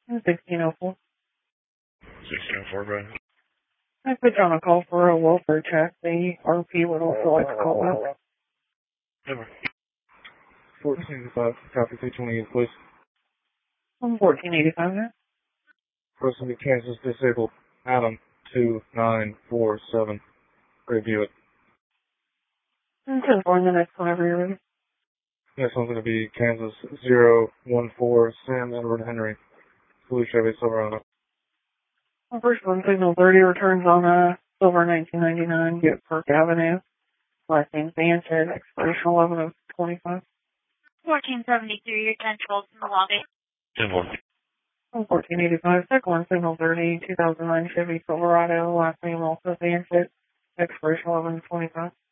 1604. 1604, go ahead. I put you on a call for a welfare check. The RP would also like to call out. Never. 1485, copy 228, please. 1485 there. Person to Kansas disabled, Adam 2947. Review it. And 10-4 in the next one whenever you're ready. Next one's going to be Kansas 014, Sam Edward Henry. Blue Chevy Silverado. The first one, signal 30, returns on Silver 1999, get Park Avenue. Last name Sanchez, expiration 11 of 25. 1473, your 1012 in the lobby. 10-4. 1485, second one, signal 30, 2009 Chevy Silverado, last name also Sanchez, expiration 11 of 25.